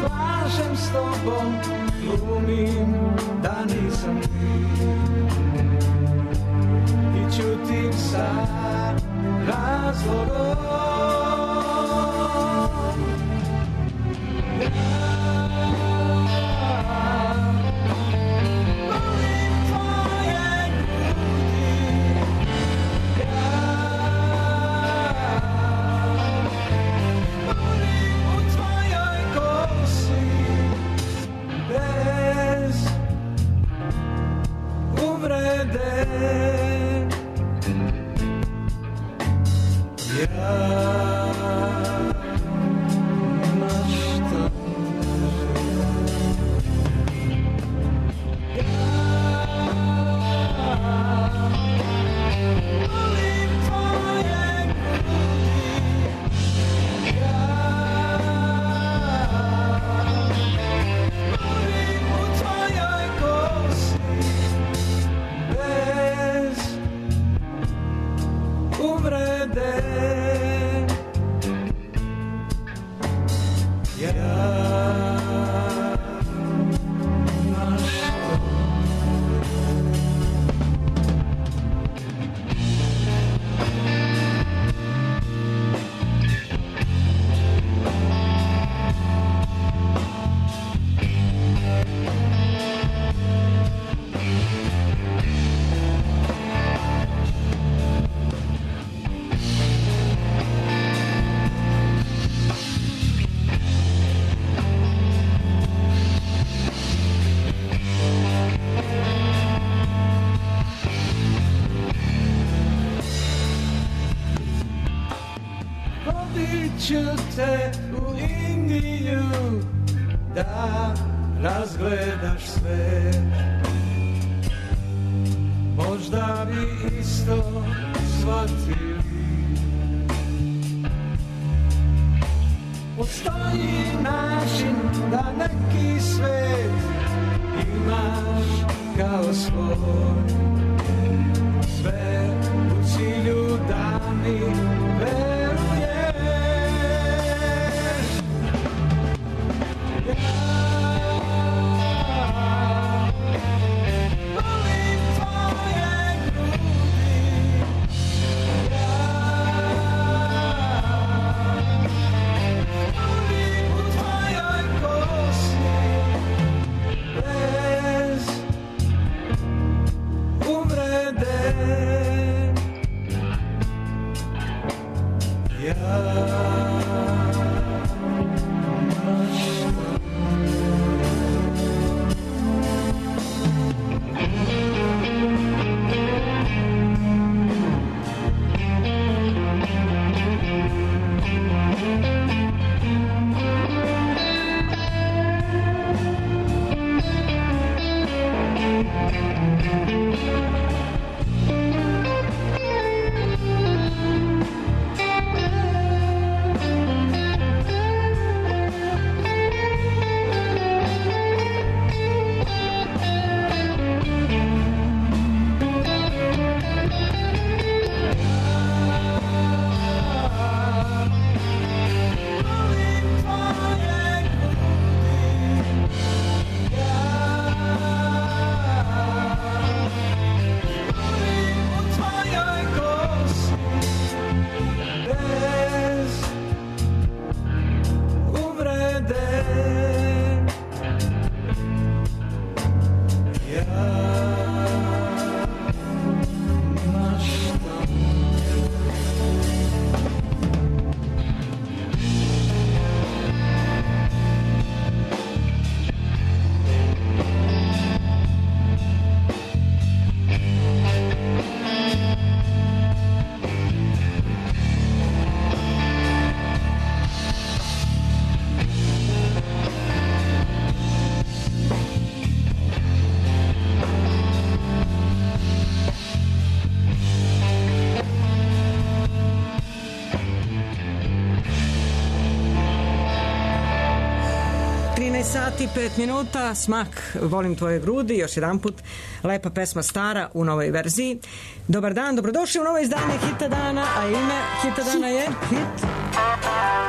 lažem s tobom, glumim da nisam ti i ćutim sa razlogom. Te u Indiju da razgledaš sve, možda bi isto shvatili. Postoji način da neki svet imaš kao svoj, sve u cilju da mi veruješ. Sati 5 minuta, Smak, volim tvoje grudi, još jedan put, lepa pesma stara u novoj verziji. Dobar dan, dobrodošli u novo izdanje Hita dana, a ime Hita dana je Hit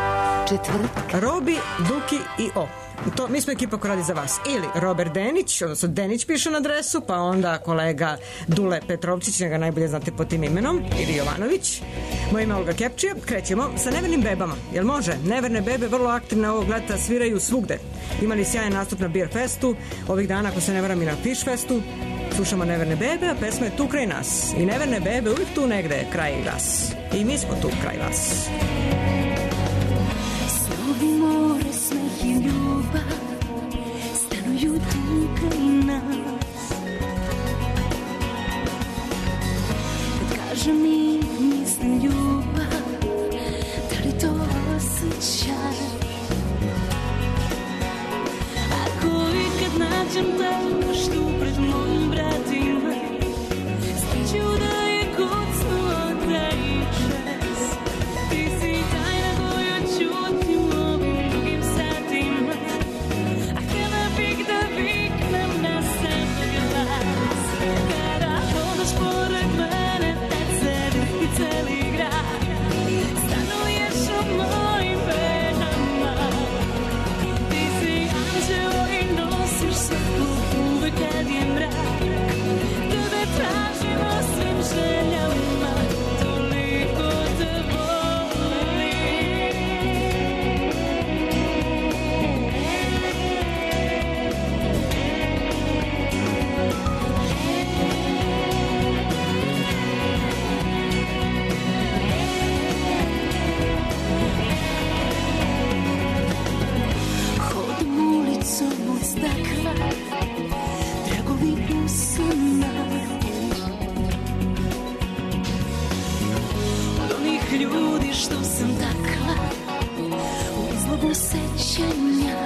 četvrtka. Robi, Duki i O. To, mi smo ekipa koja radi za vas. Ili Robert Denić, odnosno Denić piše na adresu, pa onda kolega Dule Petrovčić, njega najbolje znate po tim imenom, ili Jovanović. Moje ime Olga Kepčija. Krećemo sa Nevernim bebama. Jel može? Neverne bebe vrlo aktivne ovog leta, sviraju svugde. Imali sjajan nastup na Beer Festu, ovih dana, ako se ne varam, i na Fish Festu. Slušamo Neverne bebe, a pesma je tu kraj nas. I Neverne bebe uvijek tu negde kraj vas. I mi smo tu kraj vas. Slovi more, smeh i ljubav stanuju tu kraj nas. Kad kažem mi, mislim ljubav, da li to osjećaj? Ako ikad nađem tako što pred mojim vratima, znaću da je kucnuo taj čas. Ti si tajna koju čutim u ovim drugim satima, a htjela bih da viknem na sebe glas. Kada hodaš pored mene, tad se vrti celi grad. Stanuješ u mojim venama, ti si anđeo i nosiš svetlo uvek kad je mrak. Tebe tražim o svim željama, toliko te volim. Hodam ulicom od stakla, tragovi usana, od onih ljudi što sam takla u izlogu sećanja.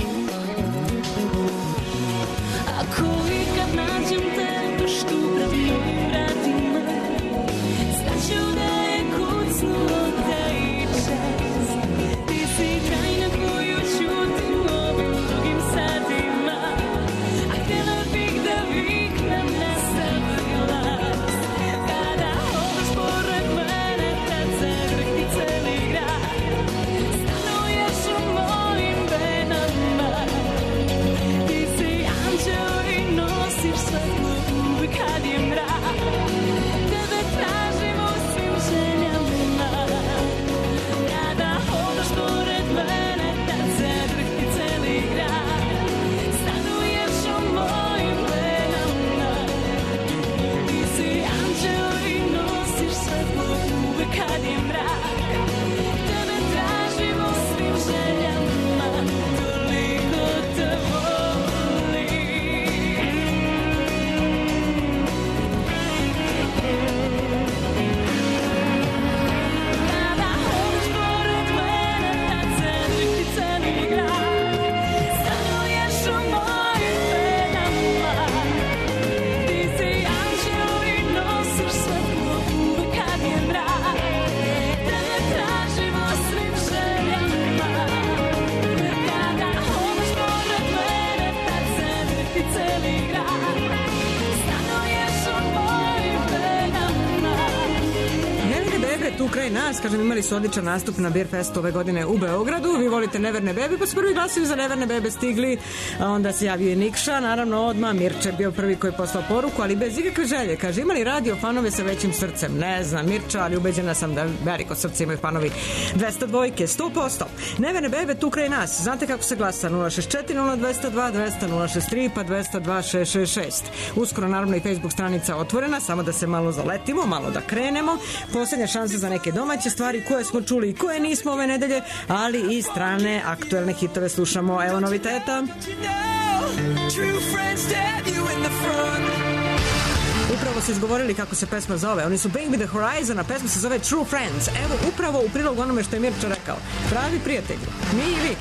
Ako ikad nađem te što pred mojim vratima, znaću da je kucnuo taj čas. Ti si tajna koju čutim u ovim drugim satima, a htjela bih da viknem na sebe glas. Kada hodaš pored mene, tad se vrti celi grad. Stanuješ u mojim venama, ti si anđeo i nosiš svetlo uvek kad je mrak. Tebe tražim u svim željama, kada hodaš pored mene, tad se vrti celi grad. Stanuješ u mojim venama, ti si anđeo i nosiš svetlo uvek kad je mrak. Tebe tražim u svim željama, toliko te volim. Kada hodaš pored mene, tad se vrti celi grad. Stanuješ u mojim venama, ti si anđeo i nosiš svetlo uvek kad je mrak. Tebe tražim u svim željama, kada hodaš pored mene, tad se vrti celi grad. Stanuješ u mojim venama. Neverne bebe tu kraj nas, kažem, imali su odličan nastup na Beer Festu ove godine u Beogradu. Vi volite Neverne bebe, pa su prvi glasovi za Neverne bebe stigli, a onda se javio i Nikša, naravno odmah. Mirče je bio prvi koji je poslao poruku, ali bez ikakve želje. Kaže, imali radio fanove sa većim srcem? Ne znam, Mirča, ali ubeđena sam da veliko srce imaju fanovi 202-ke, 100%. Neverne bebe tu kraj nas. Znate kako se glasa? 064 0202 200 063 pa 202 666. Uskoro naravno i Facebook stranica otvorena, samo da se malo zaletimo, malo da krenemo. Poslednja šansa za neke domaće stvari koje smo čuli i koje nismo ove nedelje, ali i strane aktuelne hitove slušamo. Evo noviteta. Upravo su izgovorili kako se pesma zove. Oni su Bring Me The Horizon, a pesma se zove True Friends. Evo upravo u prilog onome što je Mirča rekao. Pravi prijatelji. Mi i vi.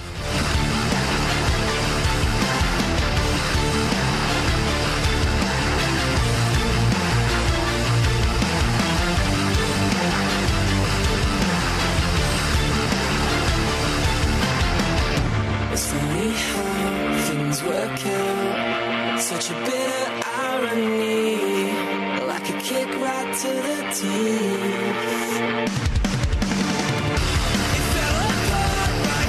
It's funny how things work out. Such a bitter irony, like a kick right to the teeth. It fell apart right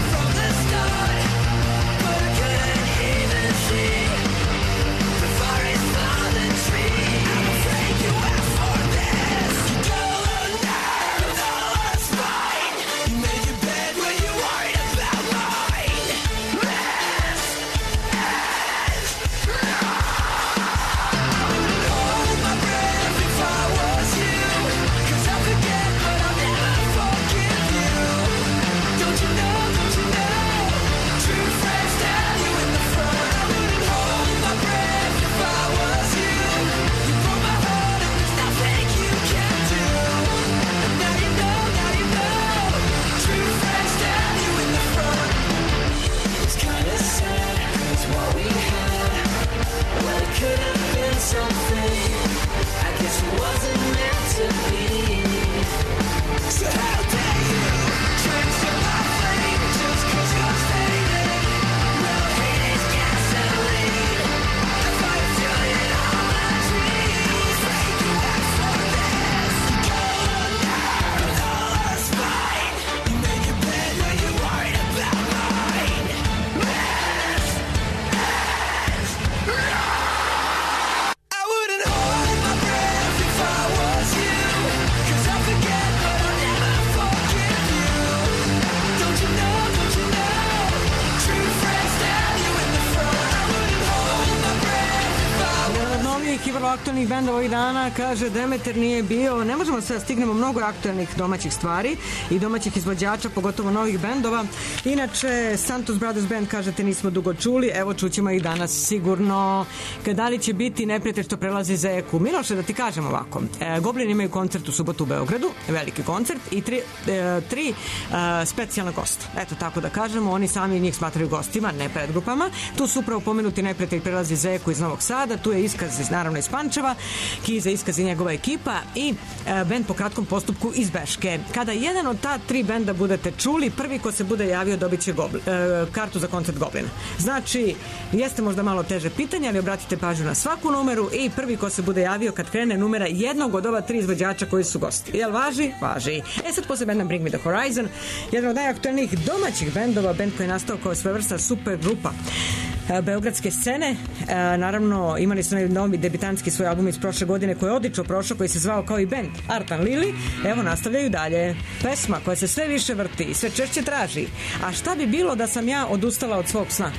aktualnih bendova ovih dana, kaže Demeter nije bio, ne možemo sve, stignemo mnogo aktualnih domaćih stvari i domaćih izvođača, pogotovo novih bendova. Inače, Santos Brothers Band, kažete, nismo dugo čuli, evo čućemo ih danas sigurno. Da li će biti neprijatelj što prelazi Zeku? Miloše, da ti kažem ovako, Goblin imaju koncert u subotu u Beogradu, veliki koncert i tri specijalna gosta. Eto, tako da kažemo, oni sami njih smatraju gostima, ne predgrupama. Tu su upravo pomenuti neprijatelj prelazi Zeku iz Novog Sada, tu je Iskaz naravno iz Pančeva, Kiza Iskaz i njegova ekipa i bend Po kratkom postupku iz Beške. Kada jedan od ta tri benda budete čuli, prvi ko se bude javio dobit će kartu za koncert Goblina. Znači, jeste možda malo teže pitanje, ali obratite pažnju na svaku numeru i prvi ko se bude javio kad krene numera jednog od ova tri izvođača koji su gosti. Jel važi? Važi. Sad posle benda Bring Me The Horizon, jedan od najaktualnijih domaćih bendova, bend koji je nastao kao svojevrsna super grupa beogradske scene. Naravno, imali su novi debitanski svoj album iz prošle godine koji je odlično prošao, koji se zvao kao i bend Artan Lili. Evo, nastavljaju dalje. Pesma koja se sve više vrti i sve češće traži. A šta bi bilo da sam ja odustala od svog sna?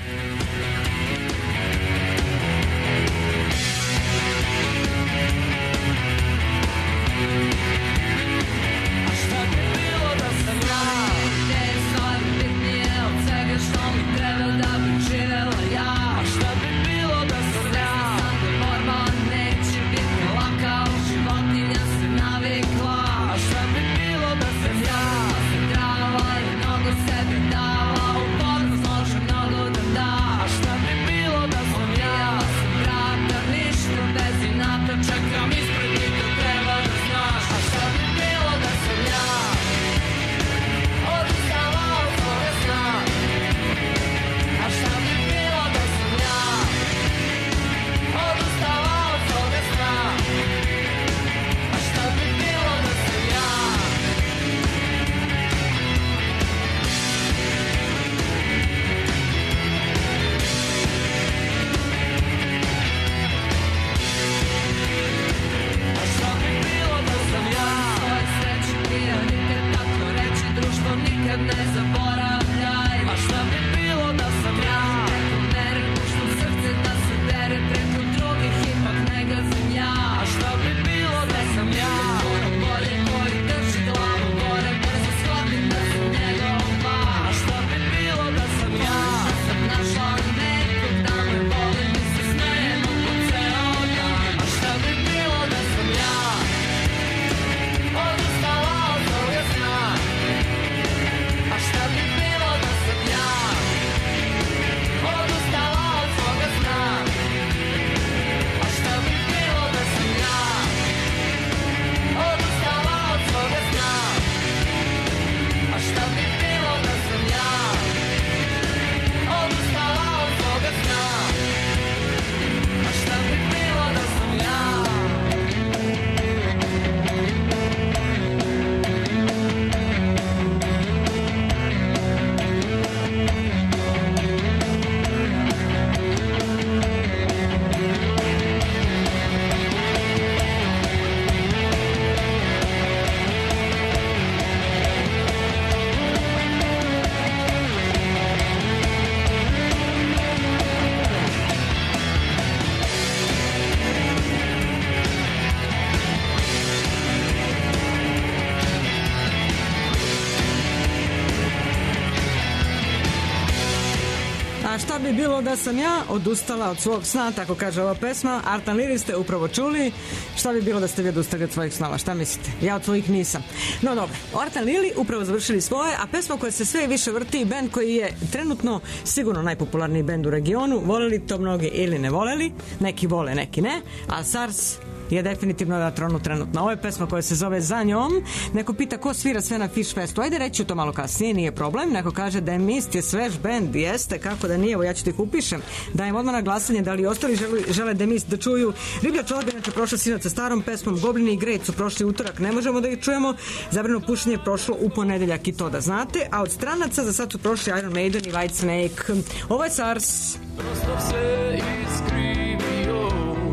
Šta bi bilo da sam ja odustala od svog sna, tako kaže ova pesma. Artan Lili ste upravo čuli. Šta bi bilo da ste vi odustali od svojih snova? Šta mislite? Ja od svojih nisam. No dobro, Artan Lili upravo završili svoje, a pesma koja se sve više vrti, bend koji je trenutno sigurno najpopularniji bend u regionu, voleli to mnogi ili ne voleli, neki vole, neki ne, a SARS je definitivno na tronu trenutno. Ovo je pesma koja se zove Za njom. Neko pita ko svira sve na Fish Festu. Ajde reći to malo kasnije, nije problem. Neko kaže da je Mist je svež bend. Jeste, kako da nije, evo ja ću ti ih upišem. Dajem odmah na glasanje da li ostali žele da Mist da čuju. Riblja čorba inače prošla sinoć sa starom pesmom, Goblini i Grejt su prošli utorak, ne možemo da ih čujemo. Zabrano pušenje je prošlo u ponedeljak i to da znate. A od stranaca za sad su prošli Iron Maiden i White Snake. Ovo je SARS. Prosto se iskrivio,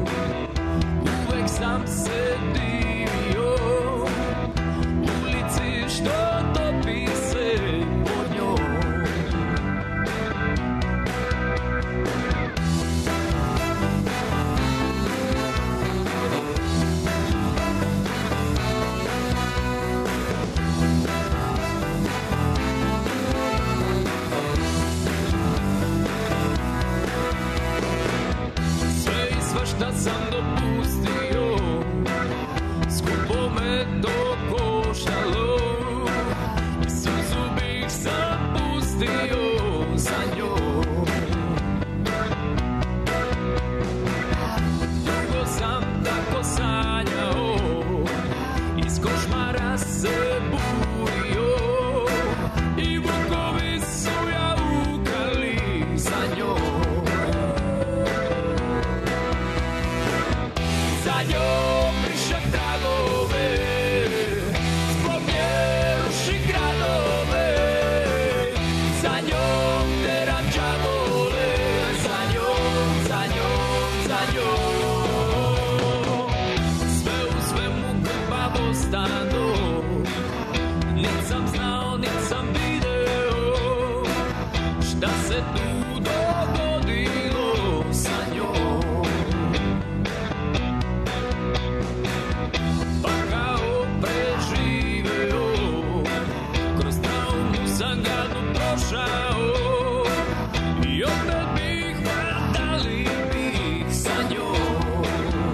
uvek sam se divio, ulici što topi se pod njom. pustio za njom. Dugo sam tako sanjao, iz košmara se burio i vukovi su jaukali za njom. Za njom prišak tragove, zbog nje ruši gradove. Za njom teram džavole, za njom, za njom, za njom. Sve u svemu krvavo stado, nit sam znao, nit sam video šta se tu dogodilo sa njom. Pa kao preživeo, kroz traumu sam gadno prošao i opet bih vratali bih sa njom.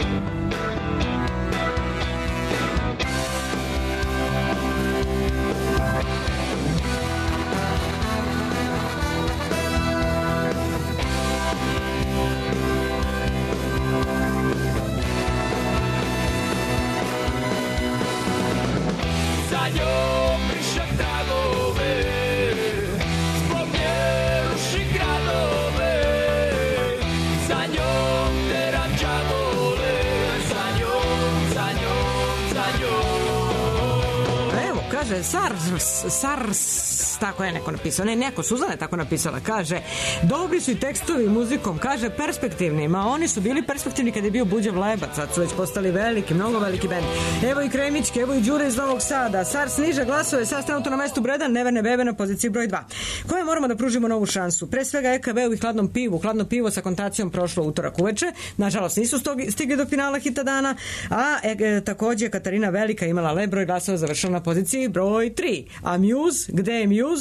Za njom prišak tragove, zbog nje ruši gradove. Za njom teram džavole, za njom, za njom, za njom. Evo, kaže SARS, tako je neko napisao, ne, neko, Suzana je tako napisala, kaže, dobri su i tekstovi muzikom, kaže, perspektivni, ma oni su bili perspektivni kada je bio Buđev Lebac, sad su već postali veliki, mnogo veliki bend. Evo i Kremićki, evo i Đure iz Novog Sada, SARS niže glasove, sad trenutno na mestu broj 1, Neverne bebe na poziciji broj 2. Koje moramo da pružimo novu šansu? Pre svega EKB-u i hladno pivo sa kontacijom prošlo utorak uveče, nažalost nisu stigli do finala hita dana, a takođe Katarina Velika imala lep broj glasova, završila na poziciji broj 3. A Muse, gde je Muse?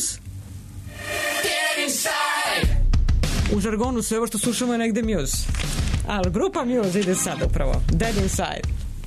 U žargonu sve ovo što slušamo je negde Muse. Ali grupa Muse ide sad upravo. Dead Inside.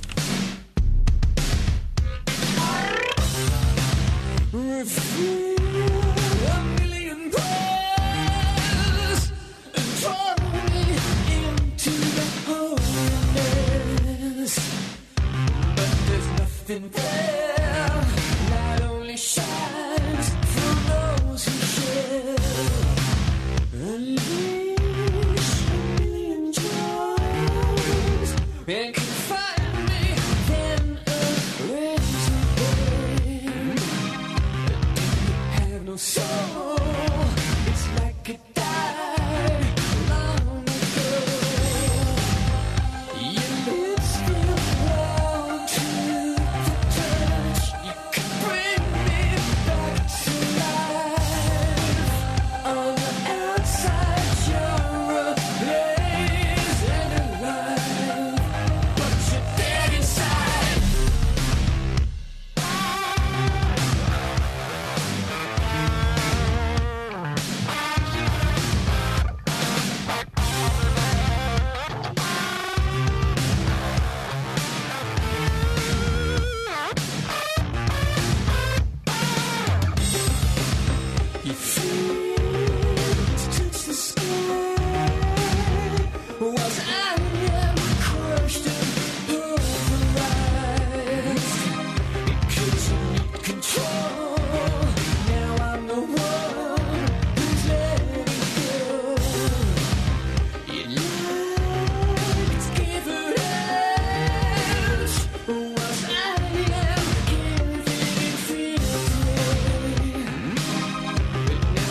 And can find me then erase away. Have no soul. It's like it died long ago. You live still want to the touch. You can bring me back to life. On the outside you're a blaze and alive. Dead inside. You feel to touch the sky, whilst I am crushed and pulverized. Because you need control. Now I'm the one who's letting go. Your lights give it out, whilst I am giving it freely. But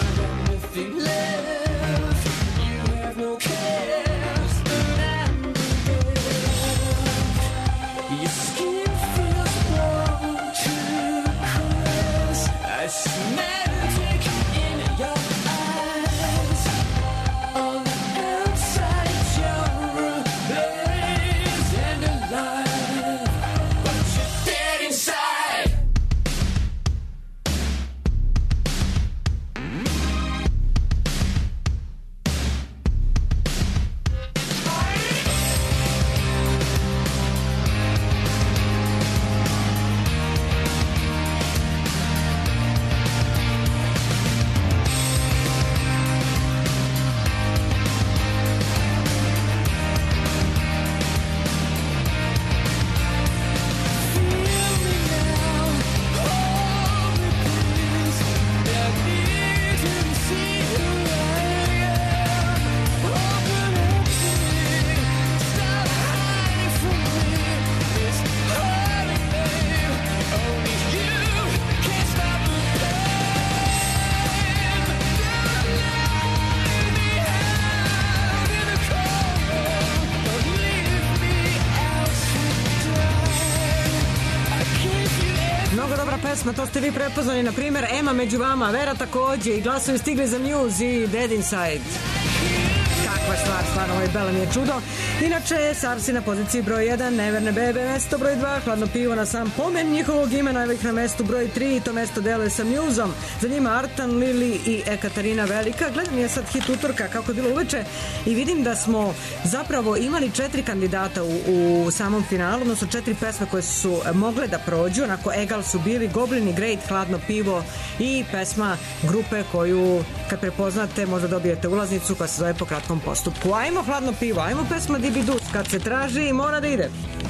pesma, to ste vi prepoznali, na primjer Ema među vama, Vera takođe, i glasovi stigli za Muse i Dead Inside. Kakva stvar, stvarno, ovaj Bela mi je čudo. Inače, Sarsi na poziciji broj 1, Neverne bebe, mesto broj 2, Hladno pivo na sam pomen njihovog imena, evo ih na mestu broj 3, to mesto deluje sa Museom. Za njima Artan, Lili i Ekaterina Velika. Gledam je sad hit utorka kako je bilo uveče i vidim da smo zapravo imali 4 kandidata u samom finalu, odnosno 4 pesme koje su mogle da prođu, onako egal su bili Goblin, Great, Hladno pivo i pesma grupe koju kad prepoznate možda dobijete ulaznicu koja se zove Po kratkom postupku. Ajmo Hladno pivo, ajmo pesma Dibidus, kad se traži i mora da ide.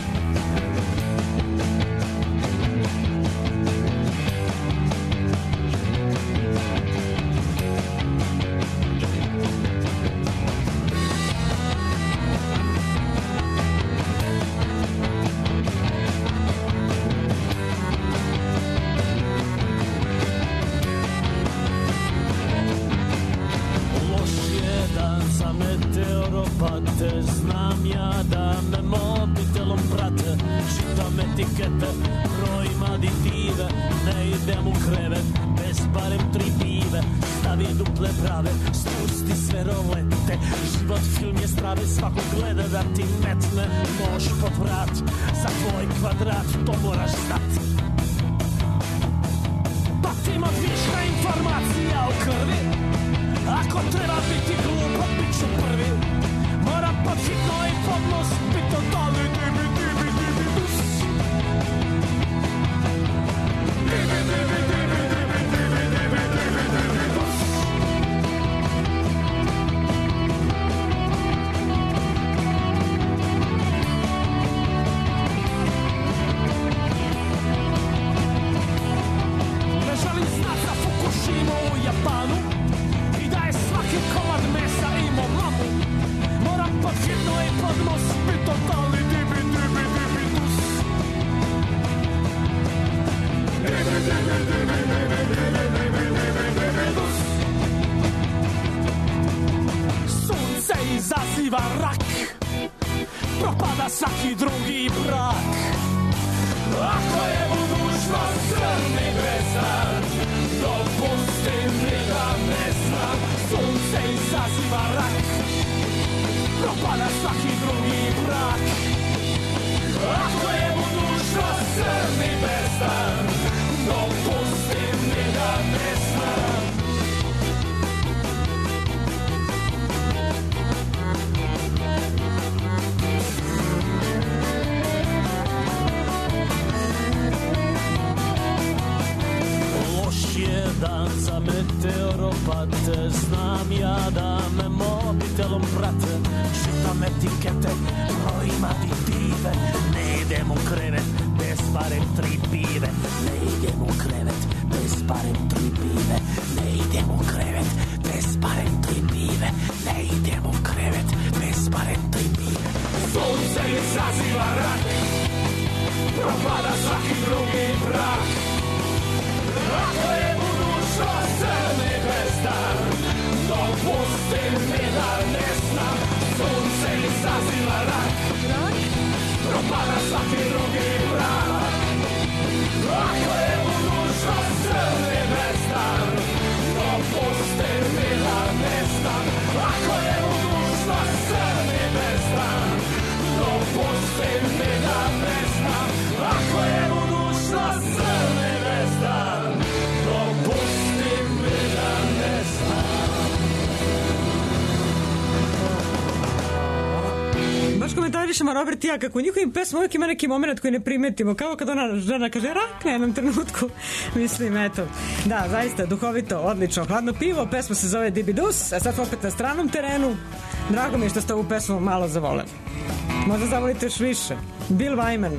Robert i ja, kako u njihovim pesma uvijek ima neki moment koji ne primetimo, kao kad ona žena kaže rak na jednom trenutku, mislim, eto, da, zaista, duhovito, odlično, Hladno pivo, pesma se zove Dibidus, a sad opet na stranom terenu, drago mi je što ste ovu pesmu malo zavoleli, možda zavolite još više, Bill Wyman,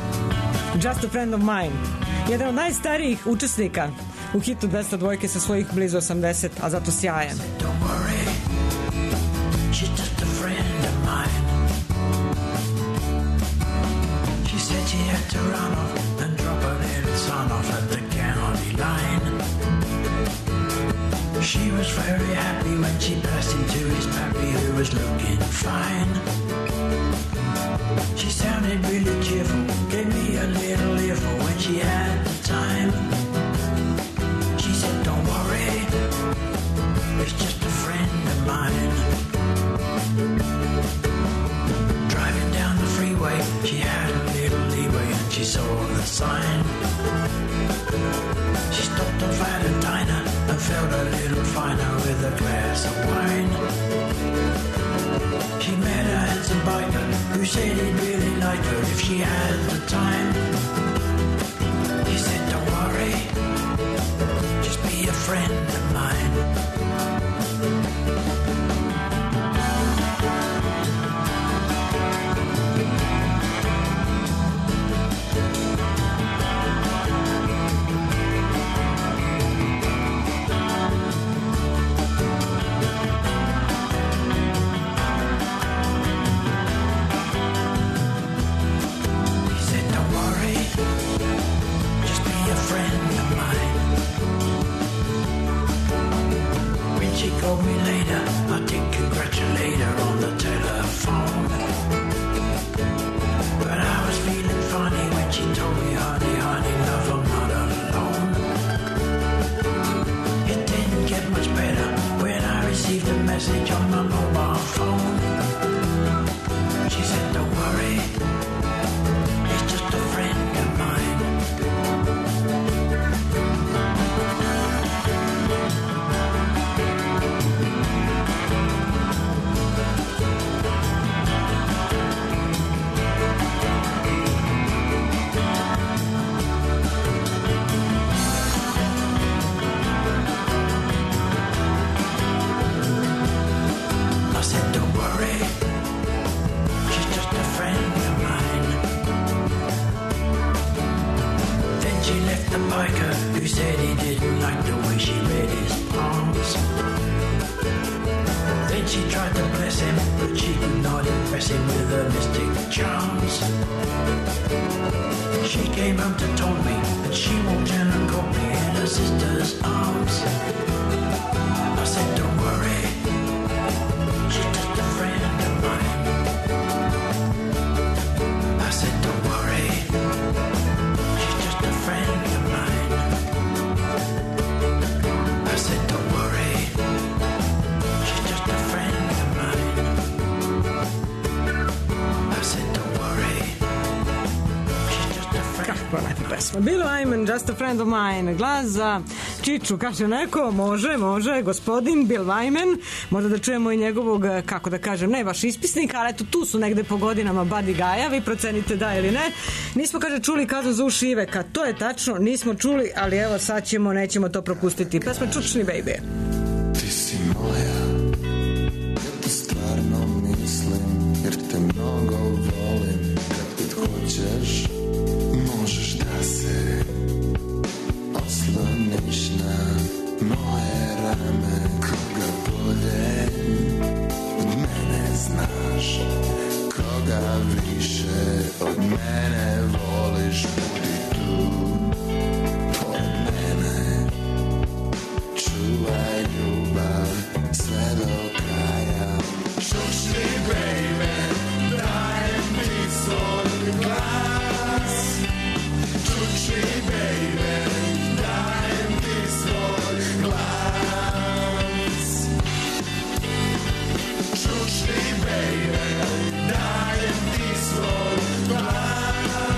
Just a Friend of Mine, jedan od najstarijih učesnika u hitu 202 sa svojih blizu 80, a zato sjajan. Don't worry, she's just a friend of mine. She had to run off and drop her little son off at the county line. She was very happy when she burst into his pappy, who was looking fine. She sounded really cheerful, gave me a little earful when she had the time. a glass of wine. She met a handsome biker who said he'd really like her if she had the time. He said, don't worry, just be a friend of mine. Bill Wyman, Just a Friend of Mine, glas za Čiču, kaže neko, može, gospodin Bill Wyman, možda da čujemo i njegovog, kako da kažem, ne baš ispisnika, ali eto tu su negde po godinama Buddy Guy-a, vi procenite da ili ne. Nismo, kaže, čuli Kaznu za uši Iveka, to je tačno, nismo čuli, ali evo sad ćemo, nećemo to propustiti. Pesma Čučni baby. Ti si moja, ja to stvarno mislim, jer te mnogo volim, kad hoćeš možeš da se osloniš na moje rame. Koga bolje od mene znaš, koga više od mene voliš, budi tu pored mene, čuvaj ljubav sve do kraja. Čučni baby, dajem ti svoj glas. Čučni baby, dajem ti svoj glas. Čučni baby, dajem ti svoj glas.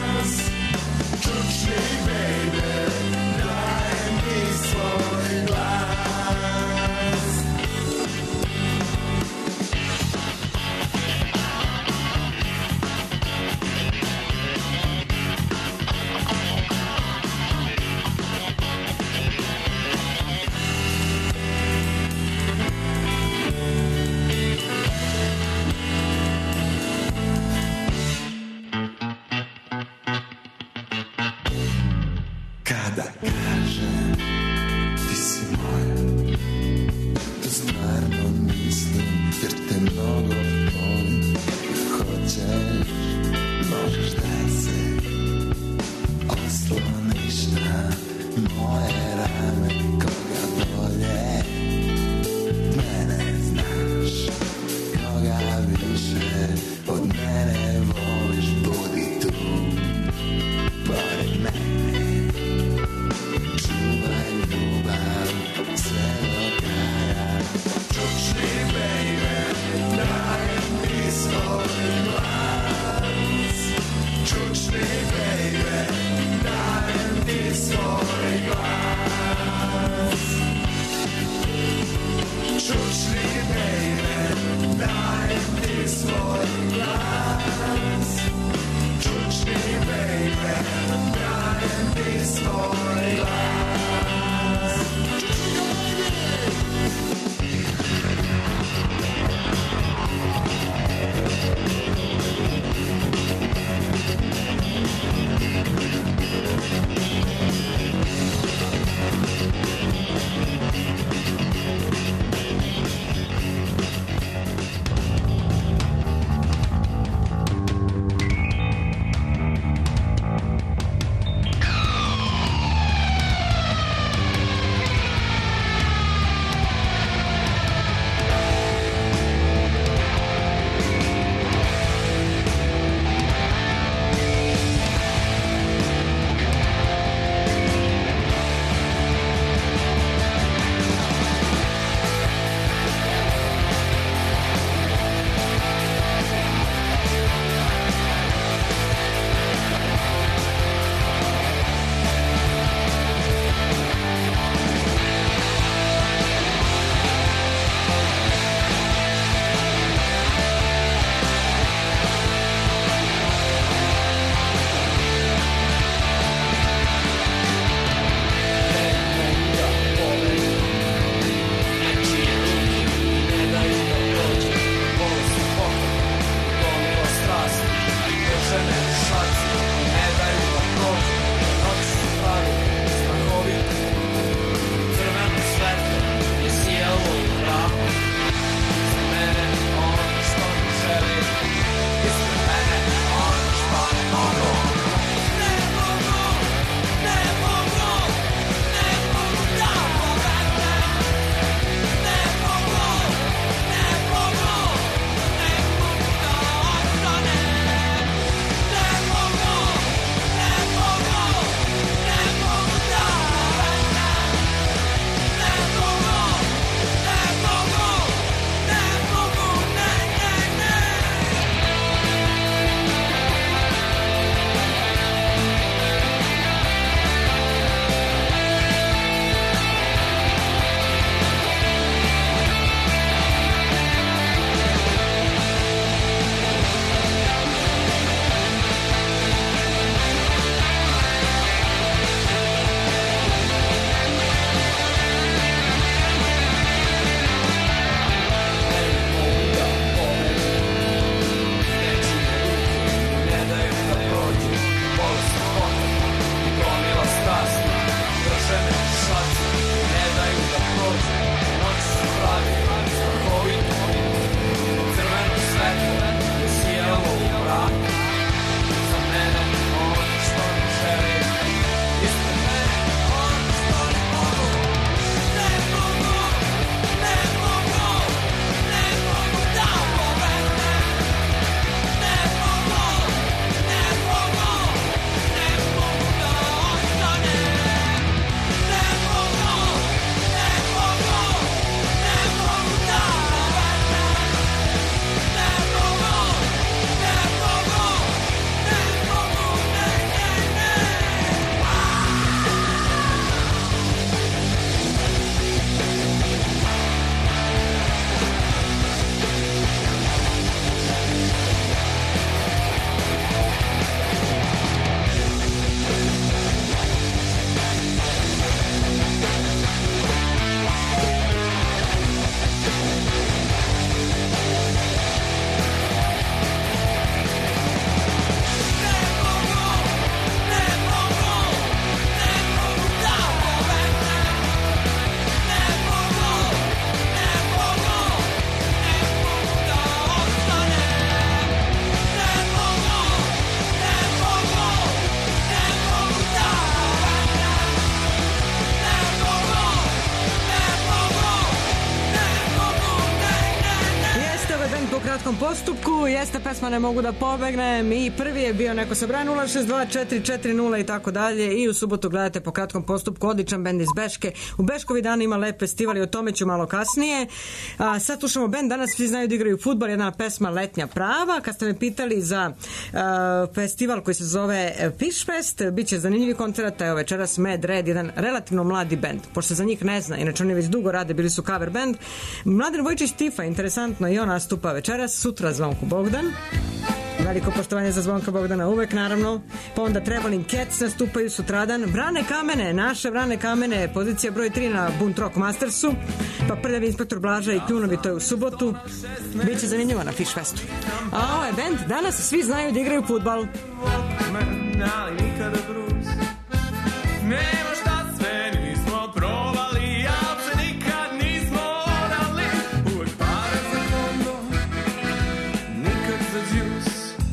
kratkom postupku. Jeste pesma Ne mogu da pobegnem i prvi je bio neko sa broja 062-440 i tako dalje i u subotu gledate po kratkom postupku odličan bend iz Beške. U Beškovi dana ima lep festival i o tome ću malo kasnije. Sad slušamo bend, danas svi znaju da igraju fudbal, jedna pesma Letnja prava. Kad ste me pitali za festival koji se zove Fish Fest, bit će zanimljivi koncerata. Evo večeras Mad Red, jedan relativno mladi bend, pošto se za njih ne zna, inače oni već dugo rade, bili su cover band. Mladen Vojčić Tifa, interesantno, i on nastupa večeras, sutra Zvonko Bogdan. Veliko poštovanje za Zvonka Bogdana uvek, naravno. Pa onda Traveling Cats nastupaju sutradan. Vrane kamene, naše Vrane kamene, pozicija broj 3 na Bunt Rock Mastersu. Pa Prljavi inspektor Blaža i Kljunovi, to je u subotu. Biće zanimljivo na Fish Festu. A ovo je bend, danas svi znaju da igraju fudbal. Ali nikada bruz. Nema šta sve nismo probali, ja se nikad nismo odali. Uvek pare za kondo, nikad za džus.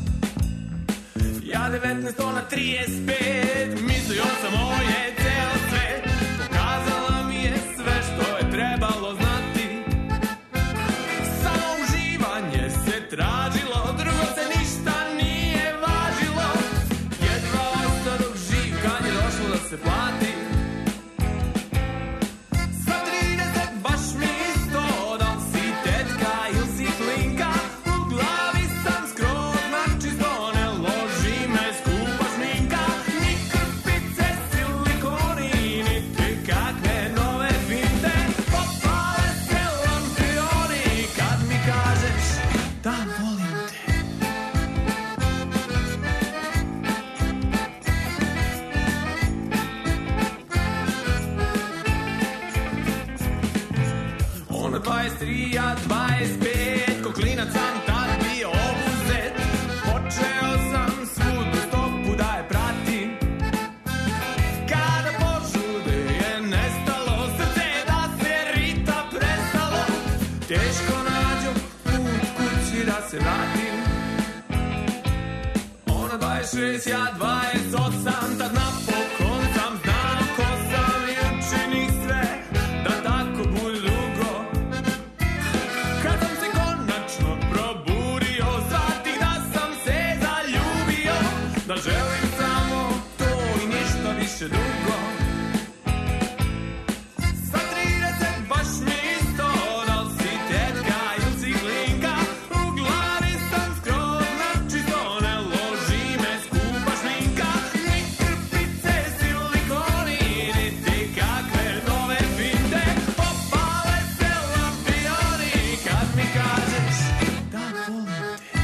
Ja 19 na 35, mislio sam ovo je ceo svet. Pokazala mi je sve što je trebalo znati. Samo uživanje se tražilo, drugo se ništa nije važilo. Jedva ostanog živ kad je došlo da se plati. Sa 30 baš mi isto, da li si tetka ili si klinka. U glavi sam skroz načisto, ne loži me skupa šminka. Ni krpice, silikoni, niti kakve nove finte. Popale se lampioni kad mi kažeš da volim te. Ona 23, ja 25, ko klinac sam tad bio obuzet. Počeo sam svudu stopu da je pratim. Kada požude je nestalo, srce da se rita prestalo. Teško nađo put kući da se vratim. Ona 26, ja 28, tad napokon sam znao ko sam i učinih sve da tako bude dugo. Kad sam se konačno probudio, shvatih da sam se zaljubio, da želim samo to i ništa više drugo. Sa 30 baš mi isto, da li si tetka ili si klinka. U glavi sam skroz načisto, ne loži me skupa šminka. Ni krpice, silikoni, niti kakve nove finte. Popale se lampioni kad mi kažeš da volim te.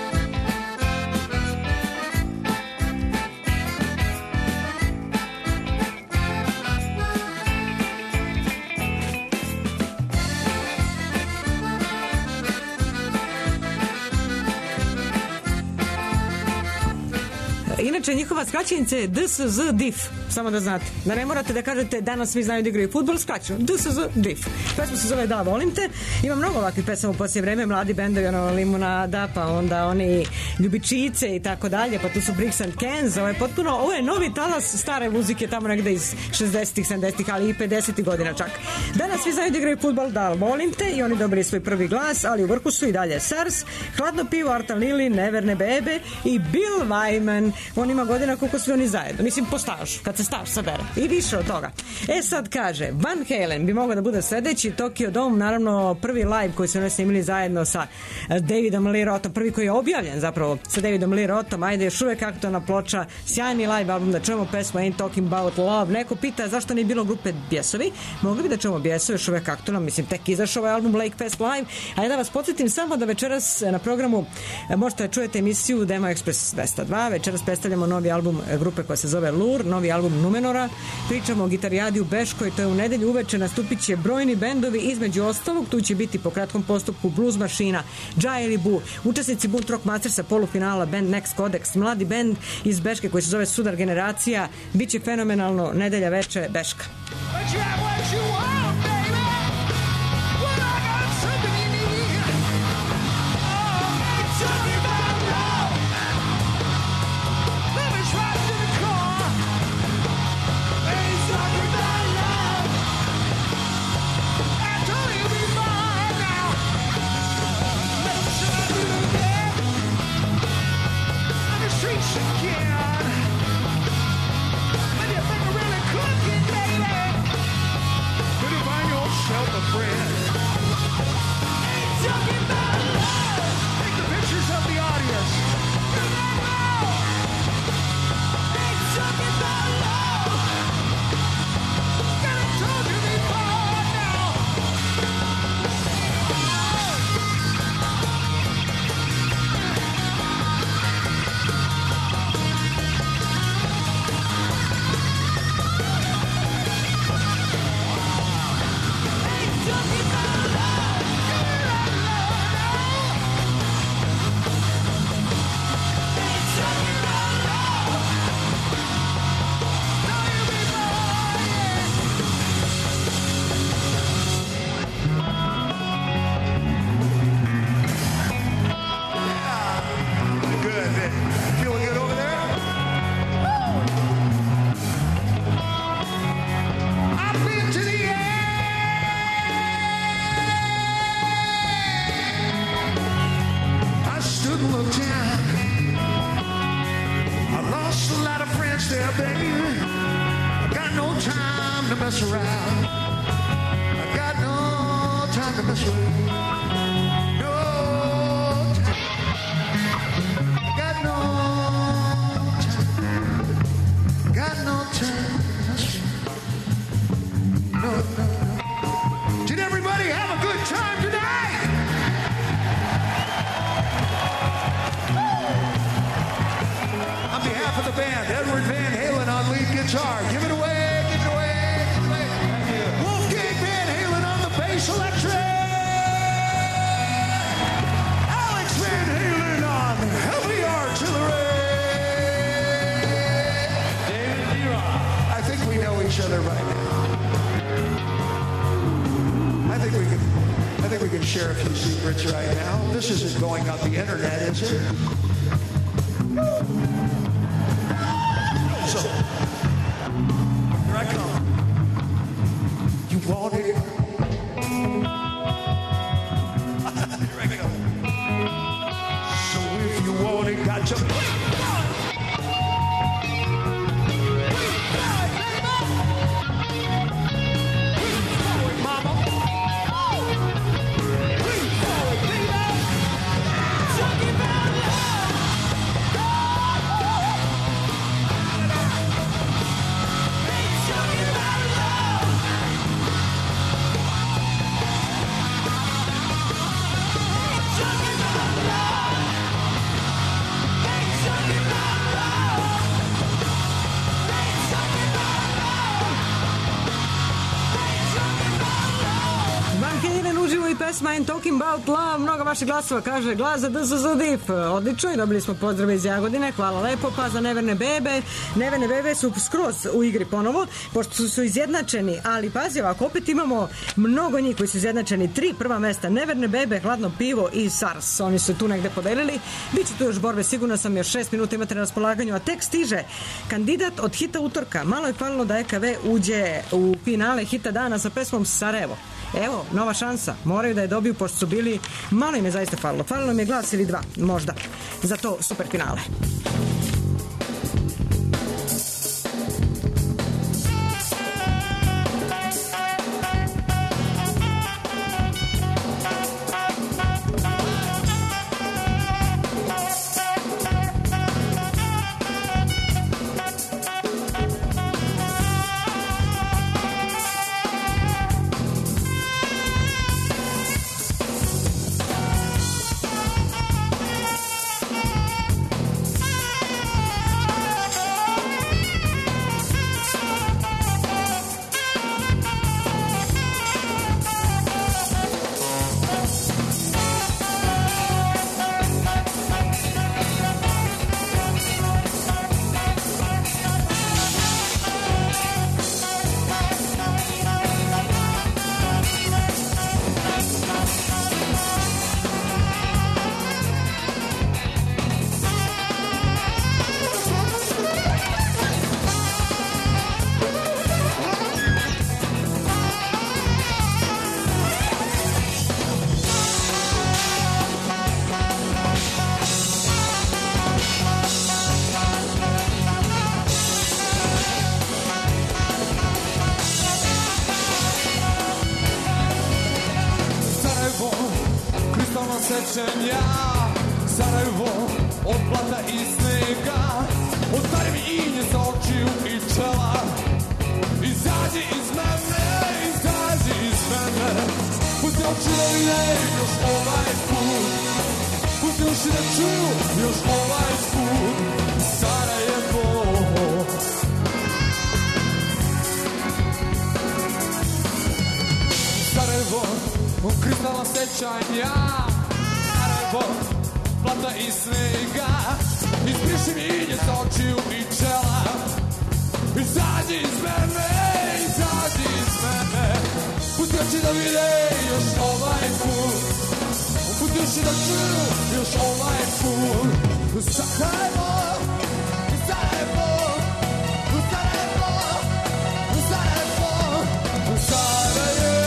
Inače, njihova skraćenica je DSZ-DIF, samo da znate. Da ne morate da kažete danas svi znaju da igraju fudbal, skraćeno. DSZ-DIF. Pesma se zove Da, volim te. Ima mnogo ovakvih pesama u posljednje vreme, mladi bendovi, ono Limunada, pa onda oni Ljubičice i tako dalje, pa tu su Bricks and Cans. Ovo je novi talas stare muzike, tamo negde iz 60-ih, 70-ih, ali i 50-ih godina čak. Danas svi znaju da igraju fudbal, da, volim te, i oni dobili svoj prvi glas, ali u vrhu su i dalje Sars, Hladno pivo, Artan Lili, Neverne bebe i Bill Wyman. On ima godina koliko su oni zajedno. Mislim, po stažu, kad se staž sabere. I više od toga. Sad kaže, Van Halen bi mogao da bude sledeći, Tokyo Dome, naravno prvi live koji su oni snimili zajedno sa Davidom Lee Rothom, prvi koji je objavljen zapravo sa Davidom Lee Rothom, ajde, još uvek aktualna ploča, sjajni live album, da čujemo pesmu Ain't Talking About Love. Neko pita zašto nije bilo grupe Bjesovi. Mogli bi da čujemo Bjesovi, još uvek aktualna, mislim, tek izašao ovaj album Lake Fest Live. Ajde da vas podsjetim samo da večeras na programu možete da čujete emisiju Demo Express 202. Večeras predstavljamo novi album grupe koja se zove Lur, novi album Numenora. Pričamo o gitarijadi u Beškoj, to je u nedelju uveče, nastupit će brojni bendovi, između ostalog tu će biti po kratkom postupku Blues Mašina, Džaj Libu, učesnici Bunt Rock Mastersa polufinala, band Next Codex, mladi bend iz Beške koji se zove Sudar Generacija. Biće fenomenalno, nedelja veče Beška. Don't you be mine now. mess around. I got no time to mess around. No time. I got no time. Got no time to mess around. No, no, no. Did everybody have a good time tonight? On behalf of the band, Edward Van Halen on lead guitar. Give it away, give it away, give it away. Wolfgang Van Halen on the bass electric. Alex Van Halen on heavy artillery. David Leroy. I think we know each other by now. I think we can share a few secrets right now. This isn't going on the internet, is it? So, here I come. You want it? Here I go. So if you want it, got to pesma I'm Talking About Love, mnogo vaših glasova, kaže glas za DZZDIF, odlično i dobili smo pozdrave iz Jagodine, hvala lepo, pa za Neverne bebe. Neverne bebe su skroz u igri ponovo, pošto su izjednačeni, ali pazi ovako, opet imamo mnogo njih koji su izjednačeni, 3 prva mesta, Neverne bebe, Hladno pivo i SARS, oni su tu negde podelili, bit će tu još borbe, sigurno sam, još 6 minuta imate na raspolaganju, a tek stiže kandidat od hita utorka, malo je falilo da EKV uđe u finale hita dana sa pesmom Sarajevo. Evo, nova šansa, moraju da je dobiju pošto su bili, malo im je zaista falilo, falilo im je glas ili dva, možda, za to super finale. sećanja, Sarajevo od blata i snega, ostavi mi inje sa očiju i čela. Izađi iz mene, izađi iz mene, pusti oči da vide još ovaj put, pusti uši da čuju još ovaj put. Sarajevo, Sarajevo, kristalna sećanja, Sarajevo, plata i snega, izbriši mi inje sa očiju i čela. Izađi iz mene, izađi iz mene, pusti oči da vide još ovaj put, pusti oči da čuju još ovaj put. Sarajevo, Sarajevo, Sarajevo, Sarajevo, Sarajevo.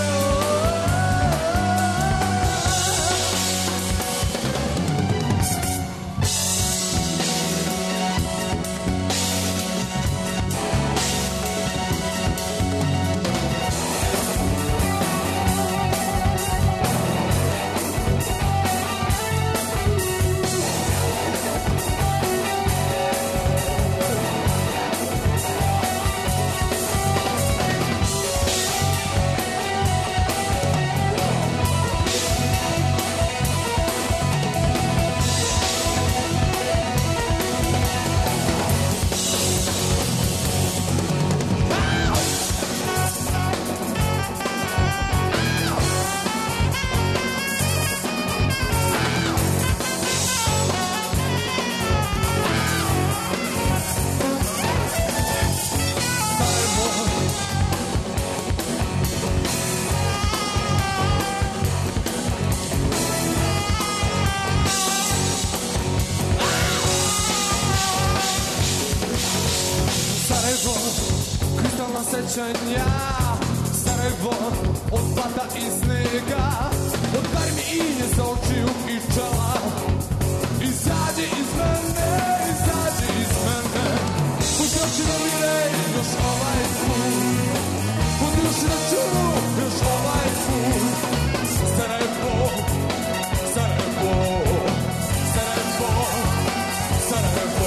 sjećanja. Sarajevo od blata i snega, od garmi inje sa očiju i čela. Izađi iz mene, izađi iz mene, put još da vire još ovaj put, put još da čuru još ovaj put. Sarajevo, Sarajevo, Sarajevo, Sarajevo,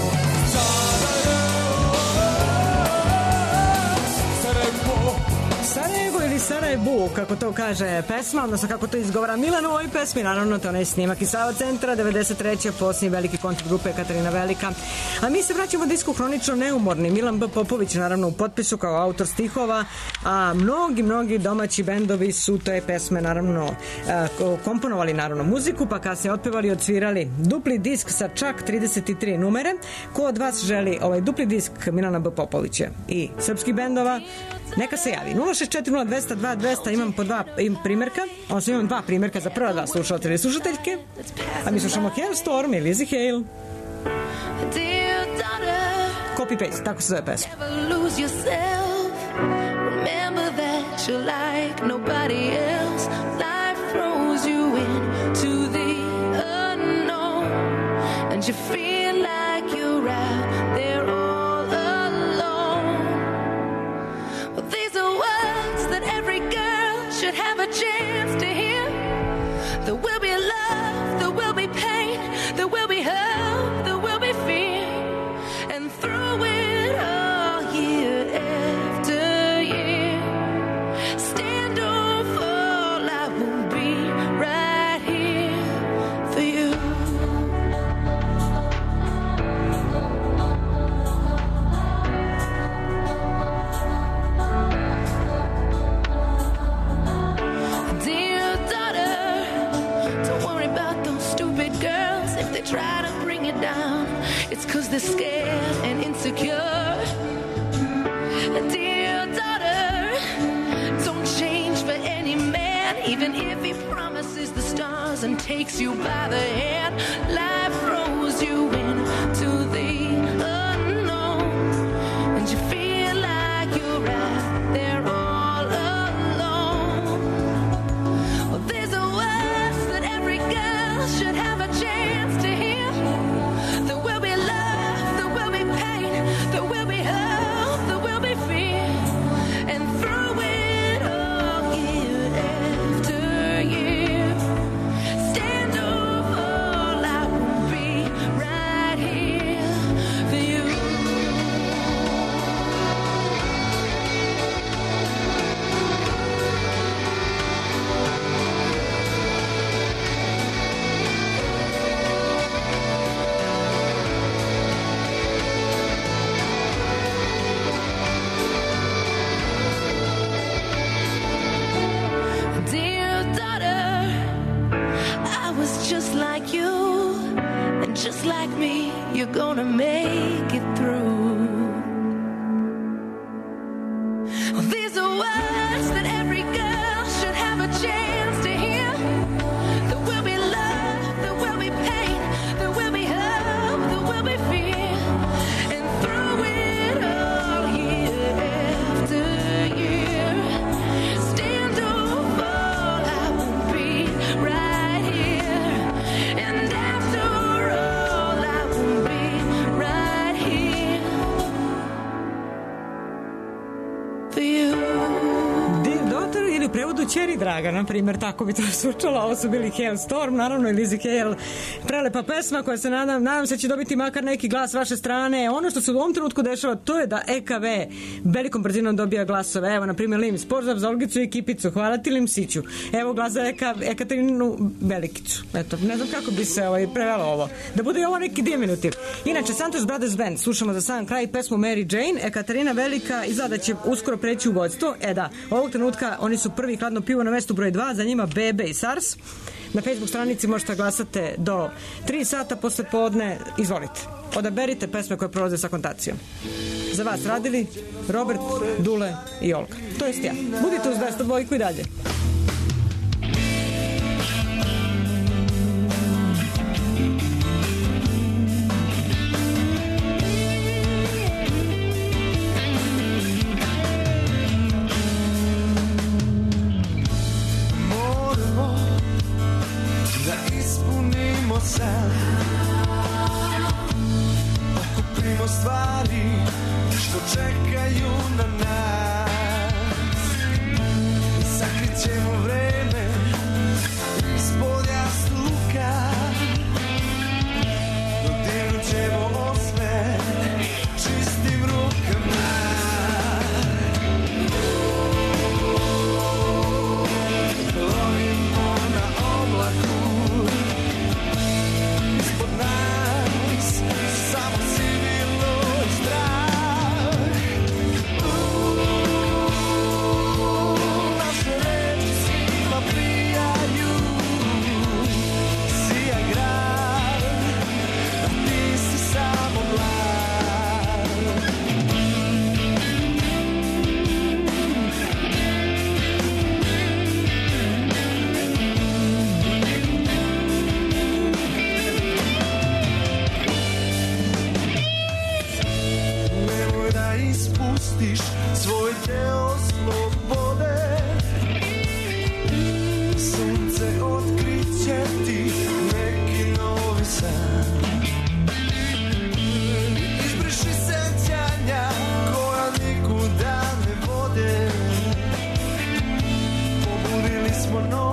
Sarajevo ili Sarajevo, kako to kaže pesma, odnosno kako to izgovara Milan u ovoj pesmi, naravno to je snimak iz Sava centra, 93. posljednji veliki koncert grupe Katarina Velika. A mi se vraćamo disku hronično neumorni. Milan B. Popović naravno u potpisu kao autor stihova, a mnogi domaći bendovi su te pesme naravno komponovali naravno muziku, pa kasnije otpevali i odsvirali. Dupli disk sa čak 33 numere. Ko od vas želi ovaj dupli disk Milana B. Popovića i srpskih bendova, neka se javi. 0640200 imam po dva primjerka, odnosno imam dva primjerka za prva dva slušalca ili slušateljke, a mi slušamo Hailstorm i Lizzie Hale. Copy-paste, tako se zove pesma. Remember that you're like nobody else. Life throws you into the unknown, and you feel like you're out there all alone. Well, these are words that every girl should have a chance to hear. There will be love, there will be pain, there will be hope, there will be fear, and through it all, year after year, stand or fall, I will be right here for you. Dear daughter, don't worry about those stupid girls. If they try to bring you down, it's 'cause they're scared and insecure. Dear daughter, don't change for any man, even if he promises the stars and takes you by the hand. Life throws you into the unknown, and you feel like you're out there all alone. Well, these are words that every girl should have a chance to hear. There will be love, there will be pain, there will be hope, there will be fear, and through it all, year after year, stand or fall, I will be right here for you. Dear daughter, I was just like you, and just like me, you're gonna make it through. Well, these are words that every girl should have a chance to hear. There will be love, there will be pain, there will be hope, there will be fear, and through it all, year after year, stand or fall, I will be right here, and after all, I will be right here for you. Dear Daughter ili u prevodu Čeri draga, na primjer, tako bi to zvučalo. Ovo su bili Hailstorm, naravno i Lizzie Hale. Prelepa pesma koja se nadam se će dobiti makar neki glas s vaše strane. Ono što se u ovom trenutku dešava, to je da EKV velikom brzinom dobija glasove. Evo, na primjer, Lim Sporzav za Olgicu i Kipicu. Hvala ti, Limsiću. Evo glas za Ekaterinu Velikicu. Eto, ne znam kako bi se prevelo ovo. Da bude i ovo neki diminutiv. Inače, Santos Brothers Band, slušamo za sam kraj pesmu Mary Jane. Ekaterina Velika izgleda da će uskoro preći u vodstvo. Da, ovog trenutka oni su prvi hladno pivo na mestu broj 2, za njima Bebe i Sars. Na Facebook stranici možete glasati do 3 sata posle podne. Izvolite, odaberite pesme koje prolaze sa kontacijom. Za vas radili Robert, Dule i Olga. To jest ja. Budite uz 202 i dalje. samo san. Okupimo stvari što čekaju na nas. Sakrićemo vreme ispod jastuka. Dodirnut ćemo osmeh čistim rukama. Lovimo na oblaku ispod nas samo civilno strah. Naše reči svima prijaju. Sija grad, a ti si samo mlad. Nemoj da ispustiš svoj deo slobode. Sunce otkriće ti neki novi san. Izbriši sećanja koja nikuda ne vode. Pobudili smo noć